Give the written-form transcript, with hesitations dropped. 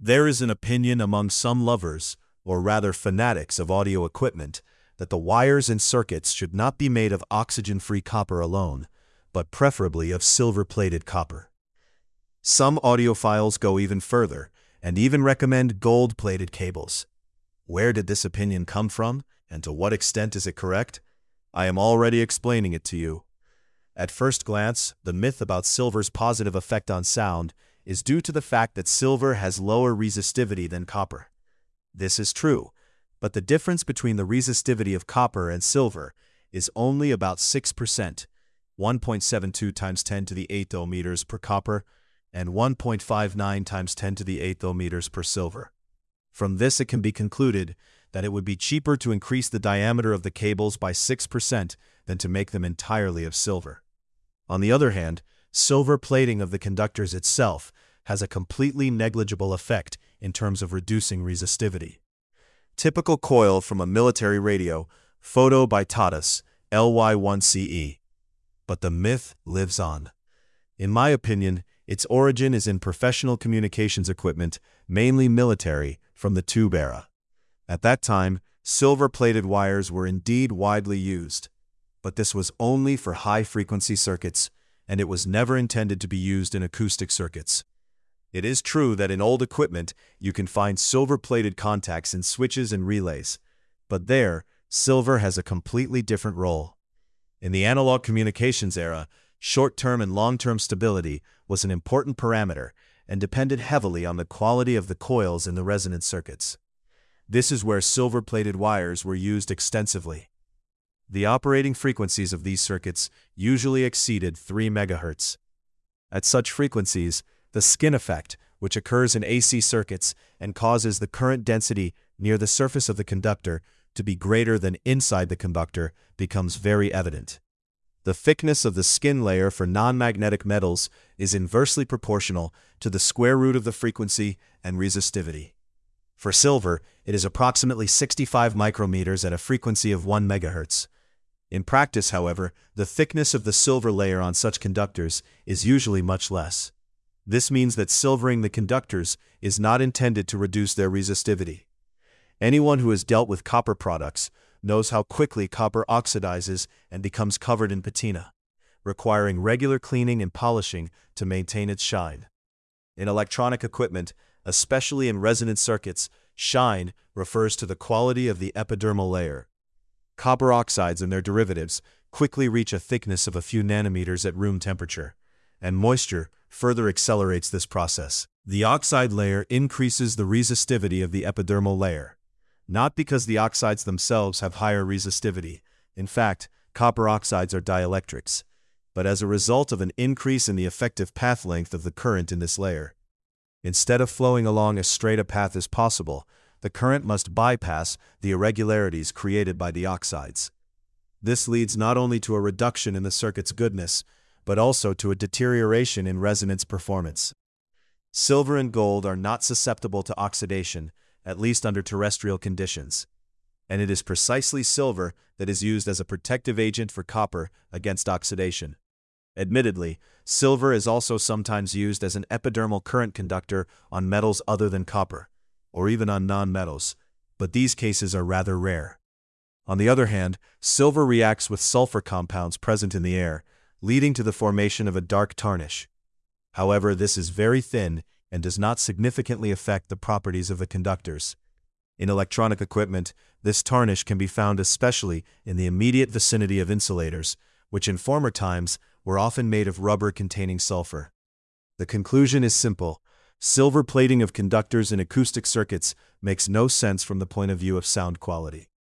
There is an opinion among some lovers, or rather fanatics of audio equipment, that the wires and circuits should not be made of oxygen-free copper alone, but preferably of silver-plated copper. Some audiophiles go even further, and even recommend gold-plated cables. Where did this opinion come from, and to what extent is it correct? I am already explaining it to you. At first glance, the myth about silver's positive effect on sound is due to the fact that silver has lower resistivity than copper. This is true, but the difference between the resistivity of copper and silver is only about 6%, 1.72 times 10 to the 8th ohms per copper, and 1.59 times 10 to the 8th ohms per silver. From this it can be concluded that it would be cheaper to increase the diameter of the cables by 6% than to make them entirely of silver. On the other hand, silver plating of the conductors itself has a completely negligible effect in terms of reducing resistivity. Typical coil from a military radio, photo by Tatas, LY1CE. But the myth lives on. In my opinion, its origin is in professional communications equipment, mainly military, from the tube era. At that time, silver-plated wires were indeed widely used, but this was only for high-frequency circuits, and it was never intended to be used in acoustic circuits. It is true that in old equipment you can find silver-plated contacts in switches and relays, but there, silver has a completely different role. In the analog communications era, short-term and long-term stability was an important parameter and depended heavily on the quality of the coils in the resonance circuits. This is where silver-plated wires were used extensively. The operating frequencies of these circuits usually exceeded 3 MHz. At such frequencies, the skin effect, which occurs in AC circuits and causes the current density near the surface of the conductor to be greater than inside the conductor, becomes very evident. The thickness of the skin layer for non-magnetic metals is inversely proportional to the square root of the frequency and resistivity. For silver, it is approximately 65 micrometers at a frequency of 1 MHz. In practice, however, the thickness of the silver layer on such conductors is usually much less. This means that silvering the conductors is not intended to reduce their resistivity. Anyone who has dealt with copper products knows how quickly copper oxidizes and becomes covered in patina, requiring regular cleaning and polishing to maintain its shine. In electronic equipment, especially in resonance circuits, shine refers to the quality of the epidermal layer. Copper oxides and their derivatives quickly reach a thickness of a few nanometers at room temperature, and moisture further accelerates this process. The oxide layer increases the resistivity of the epidermal layer, not because the oxides themselves have higher resistivity. In fact, copper oxides are dielectrics, but as a result of an increase in the effective path length of the current in this layer. Instead of flowing along as straight a path as possible, the current must bypass the irregularities created by the oxides. This leads not only to a reduction in the circuit's goodness, but also to a deterioration in resonance performance. Silver and gold are not susceptible to oxidation, at least under terrestrial conditions, and it is precisely silver that is used as a protective agent for copper against oxidation. Admittedly, silver is also sometimes used as an epidermal current conductor on metals other than copper, or even on non-metals, but these cases are rather rare. On the other hand, silver reacts with sulfur compounds present in the air, leading to the formation of a dark tarnish. However, this is very thin and does not significantly affect the properties of the conductors. In electronic equipment, this tarnish can be found especially in the immediate vicinity of insulators, which in former times were often made of rubber containing sulfur. The conclusion is simple. Silver plating of conductors in acoustic circuits makes no sense from the point of view of sound quality.